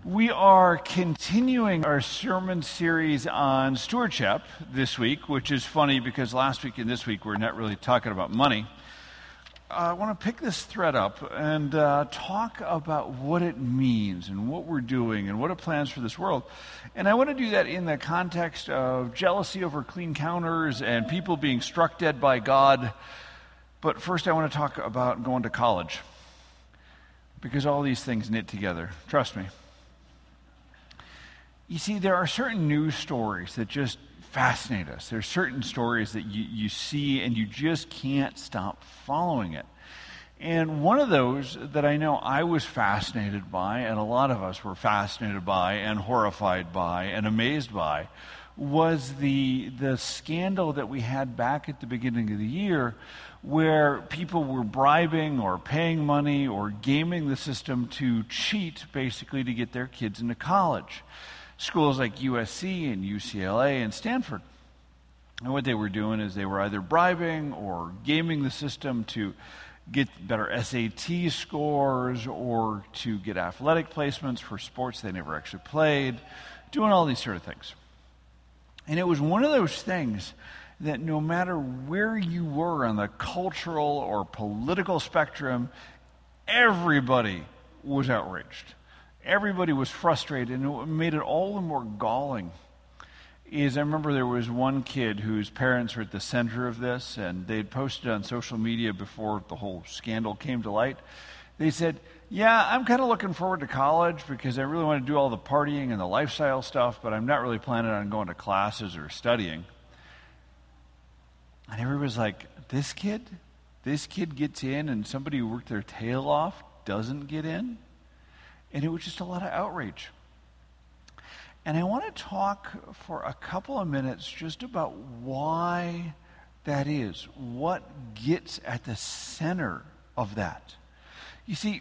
We are continuing our sermon series on stewardship this week, which is funny because last week and this week we're not really talking about money. I want to pick this thread up and talk about what it means and what we're doing and what it plans for this world. And I want to do that in the context of jealousy over clean counters and people being struck dead by God. But first I want to talk about going to college, because all these things knit together. Trust me. You see, there are certain news stories that just fascinate us. There's certain stories that you see and you just can't stop following it. And one of those that I know I was fascinated by, and a lot of us were fascinated by and horrified by and amazed by, was the scandal that we had back at the beginning of the year where people were bribing or paying money or gaming the system to cheat, basically, to get their kids into college. Schools like USC and UCLA and Stanford. And what they were doing is they were either bribing or gaming the system to get better SAT scores or to get athletic placements for sports they never actually played, doing all these sort of things. And it was one of those things that no matter where you were on the cultural or political spectrum, everybody was outraged. Everybody was frustrated, and what made it all the more galling is I remember there was one kid whose parents were at the center of this, and they had posted on social media before the whole scandal came to light. They said, yeah, I'm kind of looking forward to college because I really want to do all the partying and the lifestyle stuff, but I'm not really planning on going to classes or studying. And everybody's like, this kid gets in, and somebody who worked their tail off doesn't get in? And it was just a lot of outrage. And I want to talk for a couple of minutes just about why that is, what gets at the center of that. You see,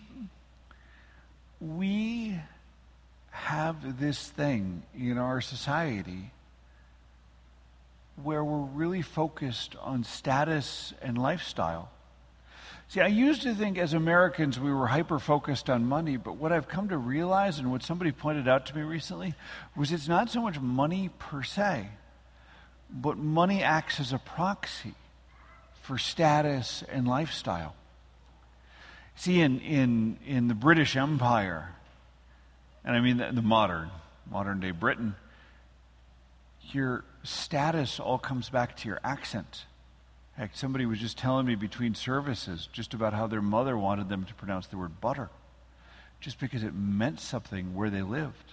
we have this thing in our society where we're really focused on status and lifestyle. See, I used to think as Americans we were hyper-focused on money, but what I've come to realize, and what somebody pointed out to me recently, was it's not so much money per se, but money acts as a proxy for status and lifestyle. See, in the British Empire, and I mean the modern-day Britain, your status all comes back to your accent. Heck, somebody was just telling me between services just about how their mother wanted them to pronounce the word butter, just because it meant something where they lived.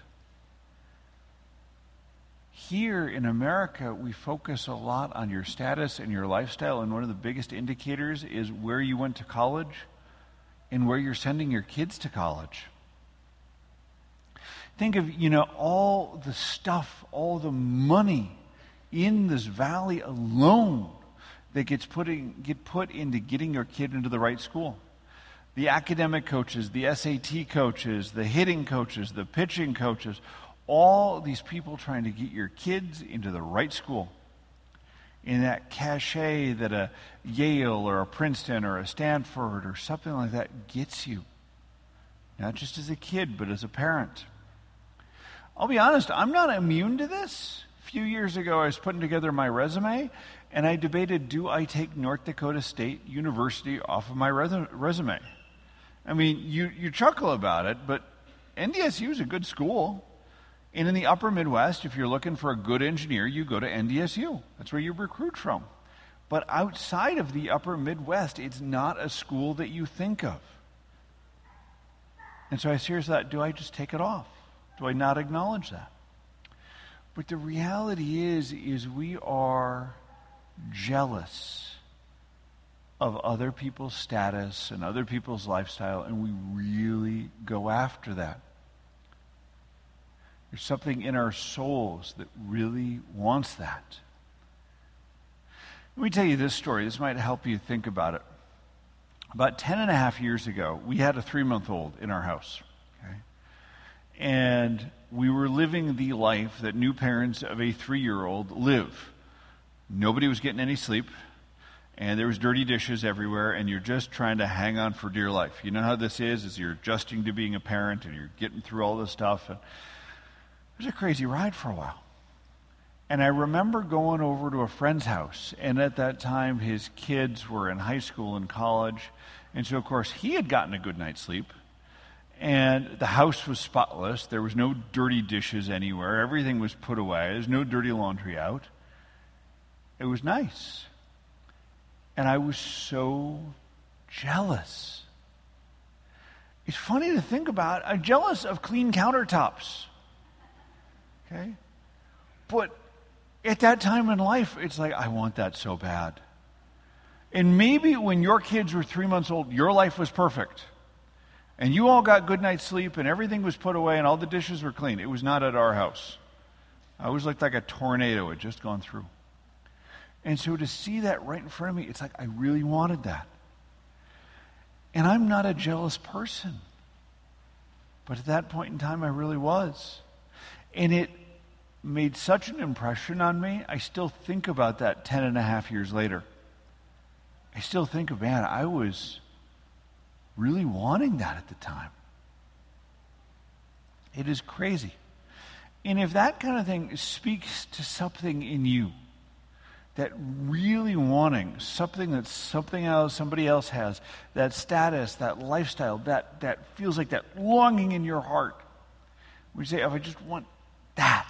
Here in America, we focus a lot on your status and your lifestyle, and one of the biggest indicators is where you went to college and where you're sending your kids to college. Think of, all the stuff, all the money in this valley alone that get put into getting your kid into the right school. The academic coaches, the SAT coaches, the hitting coaches, the pitching coaches, all these people trying to get your kids into the right school. In that cachet that a Yale or a Princeton or a Stanford or something like that gets you. Not just as a kid, but as a parent. I'll be honest, I'm not immune to this. A few years ago, I was putting together my resume, and I debated, do I take North Dakota State University off of my resume? I mean, you chuckle about it, but NDSU is a good school. And in the upper Midwest, if you're looking for a good engineer, you go to NDSU. That's where you recruit from. But outside of the upper Midwest, it's not a school that you think of. And so I seriously thought, do I just take it off? Do I not acknowledge that? But the reality is we are jealous of other people's status and other people's lifestyle, and we really go after that. There's something in our souls that really wants that. Let me tell you this story. This might help you think about it. About 10 and a half years ago, we had a 3-month-old in our house. Okay? And we were living the life that new parents of a 3-year-old live. Nobody was getting any sleep. and there was dirty dishes everywhere, and you're just trying to hang on for dear life. You know how this is you're adjusting to being a parent, and you're getting through all this stuff. And it was a crazy ride for a while. And I remember going over to a friend's house, and at that time his kids were in high school and college, and so of course he had gotten a good night's sleep, and the house was spotless. There was no dirty dishes anywhere. Everything was put away. There's no dirty laundry out. It was nice. And I was so jealous. It's funny to think about. I'm jealous of clean countertops. Okay? But at that time in life, it's like, I want that so bad. And maybe when your kids were 3 months old, your life was perfect. And you all got good night's sleep, and everything was put away, and all the dishes were clean. It was not at our house. I was like a tornado had just gone through. And so to see that right in front of me, it's like I really wanted that. And I'm not a jealous person. But at that point in time, I really was. And it made such an impression on me, I still think about that 10 and a half years later. I still think of, man, I was really wanting that at the time. It is crazy. And if that kind of thing speaks to something in you, that really wanting something that somebody else has, that status, that lifestyle, that feels like that longing in your heart, we say, if I just want that,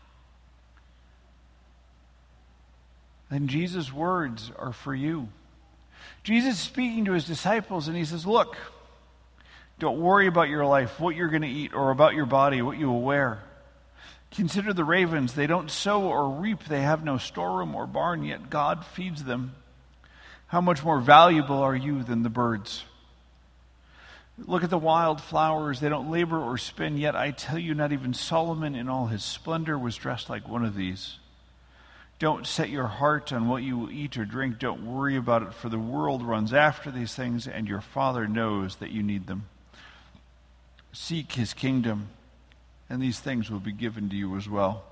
then Jesus' words are for you. Jesus is speaking to his disciples, and he says, look, don't worry about your life, what you're going to eat, or about your body, what you will wear. Consider the ravens. They don't sow or reap. They have no storeroom or barn, yet God feeds them. How much more valuable are you than the birds? Look at the wild flowers. They don't labor or spin, yet I tell you, not even Solomon in all his splendor was dressed like one of these. Don't set your heart on what you will eat or drink. Don't worry about it, for the world runs after these things, and your Father knows that you need them. Seek his kingdom, and these things will be given to you as well.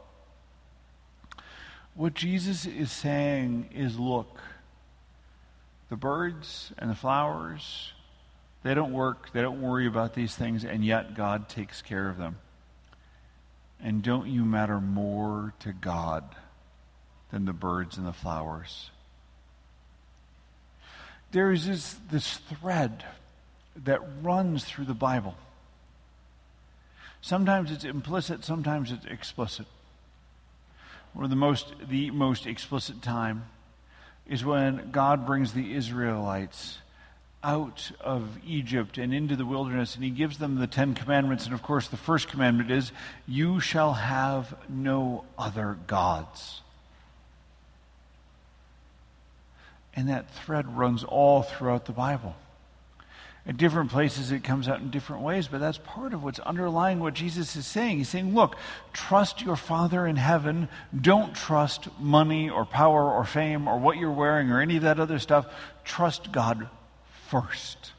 What Jesus is saying is, look, the birds and the flowers, they don't work, they don't worry about these things, and yet God takes care of them. And don't you matter more to God than the birds and the flowers? There is this thread that runs through the Bible. Sometimes it's implicit, sometimes it's explicit. One of the most explicit time is when God brings the Israelites out of Egypt and into the wilderness, and he gives them the 10 commandments. And of course, the first commandment is, you shall have no other gods. And that thread runs all throughout the Bible. At different places it comes out in different ways, but that's part of what's underlying what Jesus is saying. He's saying, look, trust your Father in heaven. Don't trust money or power or fame or what you're wearing or any of that other stuff. Trust God first.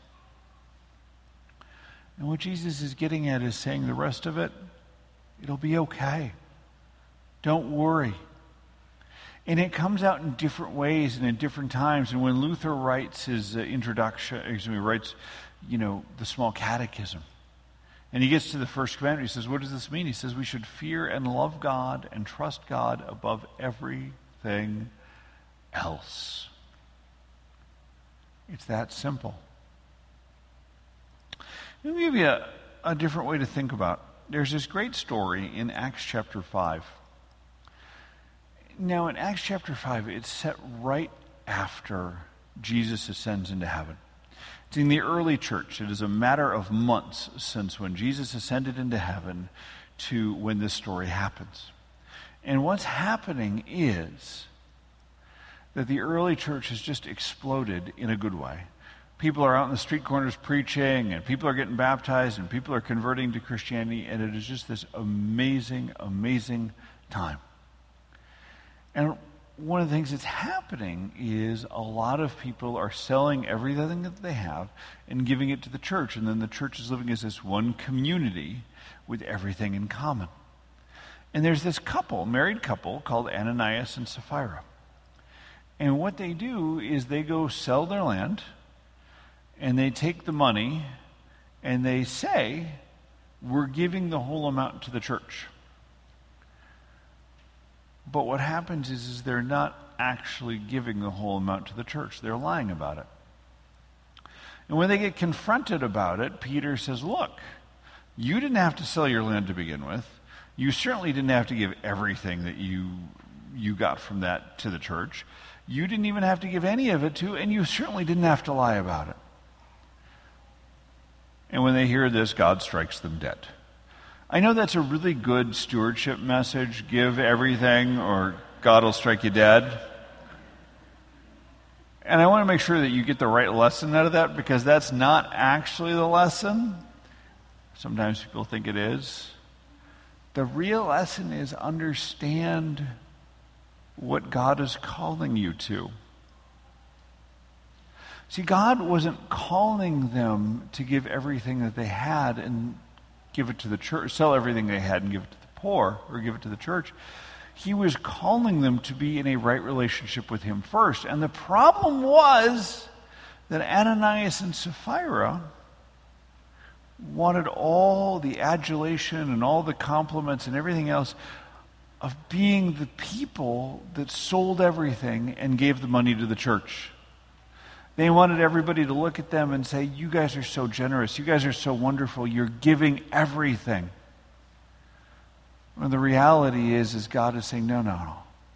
And what Jesus is getting at is saying the rest of it, it'll be okay. Don't worry. And it comes out in different ways and in different times. And when Luther writes his writes, the small catechism, and he gets to the first commandment, he says, what does this mean? He says, we should fear and love God and trust God above everything else. It's that simple. Let me give you a different way to think about it. There's this great story in Acts chapter 5. Now, in Acts chapter 5, it's set right after Jesus ascends into heaven. It's in the early church. It is a matter of months since when Jesus ascended into heaven to when this story happens. And what's happening is that the early church has just exploded in a good way. People are out in the street corners preaching, and people are getting baptized, and people are converting to Christianity, and it is just this amazing, amazing time. And one of the things that's happening is a lot of people are selling everything that they have and giving it to the church. And then the church is living as this one community with everything in common. And there's this couple, married couple, called Ananias and Sapphira. And what they do is they go sell their land, and they take the money, and they say, we're giving the whole amount to the church. But what happens is they're not actually giving the whole amount to the church. They're lying about it. And when they get confronted about it, Peter says, look, you didn't have to sell your land to begin with. You certainly didn't have to give everything that you got from that to the church. You didn't even have to give any of it to, and you certainly didn't have to lie about it. And when they hear this, God strikes them dead. I know that's a really good stewardship message. Give everything or God will strike you dead. And I want to make sure that you get the right lesson out of that, because that's not actually the lesson. Sometimes people think it is. The real lesson is understand what God is calling you to. See, God wasn't calling them to give everything that they had and give it to the church, sell everything they had and give it to the poor, or give it to the church. He was calling them to be in a right relationship with him first. And the problem was that Ananias and Sapphira wanted all the adulation and all the compliments and everything else of being the people that sold everything and gave the money to the church. They wanted everybody to look at them and say, you guys are so generous, you guys are so wonderful, you're giving everything. When the reality is God is saying, no.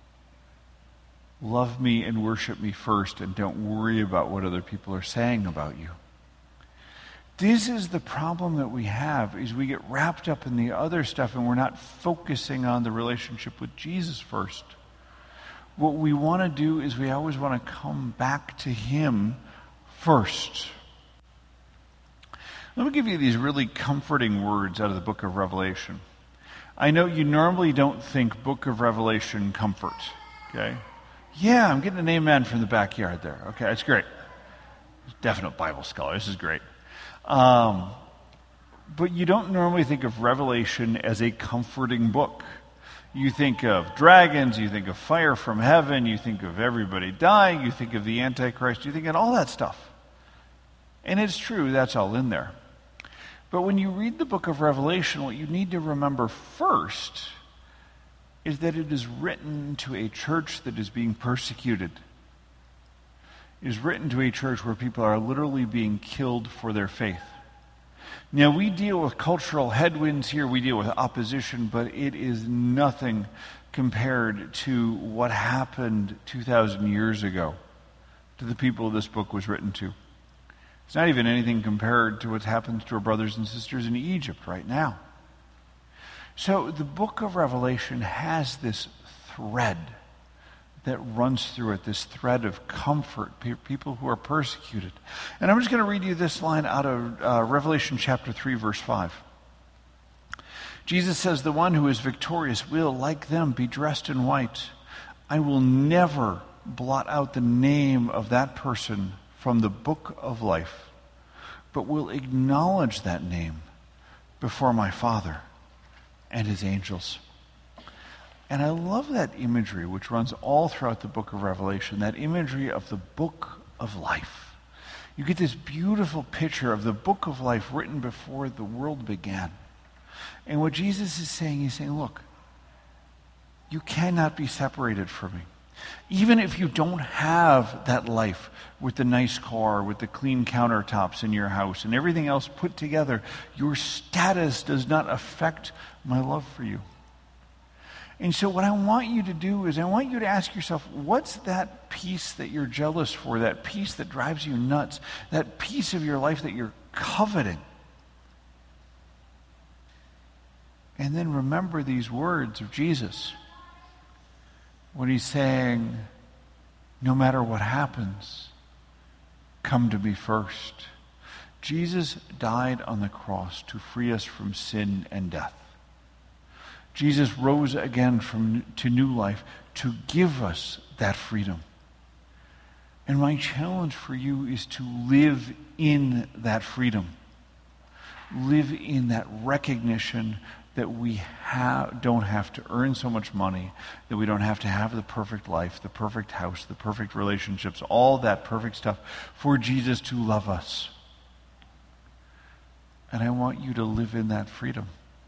Love me and worship me first, and don't worry about what other people are saying about you. This is the problem that we have, is we get wrapped up in the other stuff and we're not focusing on the relationship with Jesus first. What we want to do is we always want to come back to him first. Let me give you these really comforting words out of the book of Revelation. I know you normally don't think book of Revelation comfort, okay? Yeah, I'm getting an amen from the backyard there. Okay, that's great. Definite Bible scholar. This is great. But you don't normally think of Revelation as a comforting book. You think of dragons, you think of fire from heaven, you think of everybody dying, you think of the Antichrist, you think of all that stuff. And it's true, that's all in there. But when you read the book of Revelation, what you need to remember first is that it is written to a church that is being persecuted. It is written to a church where people are literally being killed for their faith. Now, we deal with cultural headwinds here, we deal with opposition, but it is nothing compared to what happened 2,000 years ago to the people this book was written to. It's not even anything compared to what's happened to our brothers and sisters in Egypt right now. So the book of Revelation has this thread that runs through it, this thread of comfort, people who are persecuted. And I'm just going to read you this line out of Revelation chapter 3, verse 5. Jesus says, the one who is victorious will, like them, be dressed in white. I will never blot out the name of that person from the book of life, but will acknowledge that name before my Father and his angels. And I love that imagery, which runs all throughout the book of Revelation, that imagery of the book of life. You get this beautiful picture of the book of life written before the world began. And what Jesus is saying, he's saying, look, you cannot be separated from me. Even if you don't have that life with the nice car, with the clean countertops in your house and everything else put together, your status does not affect my love for you. And so what I want you to do is I want you to ask yourself, what's that piece that you're jealous for, that piece that drives you nuts, that piece of your life that you're coveting? And then remember these words of Jesus when he's saying, no matter what happens, come to me first. Jesus died on the cross to free us from sin and death. Jesus rose again to new life to give us that freedom. And my challenge for you is to live in that freedom. Live in that recognition that we don't have to earn so much money, that we don't have to have the perfect life, the perfect house, the perfect relationships, all that perfect stuff for Jesus to love us. And I want you to live in that freedom.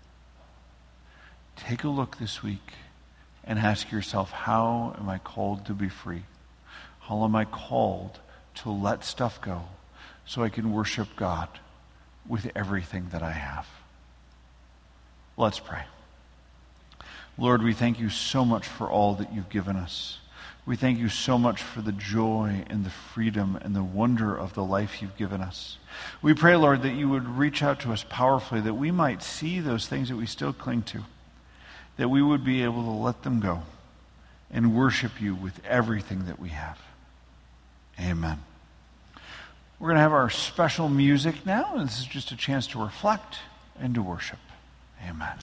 Take a look this week and ask yourself, how am I called to be free? How am I called to let stuff go so I can worship God with everything that I have? Let's pray. Lord, we thank you so much for all that you've given us. We thank you so much for the joy and the freedom and the wonder of the life you've given us. We pray, Lord, that you would reach out to us powerfully, that we might see those things that we still cling to, that we would be able to let them go and worship you with everything that we have. Amen. We're going to have our special music now, and this is just a chance to reflect and to worship. Amen.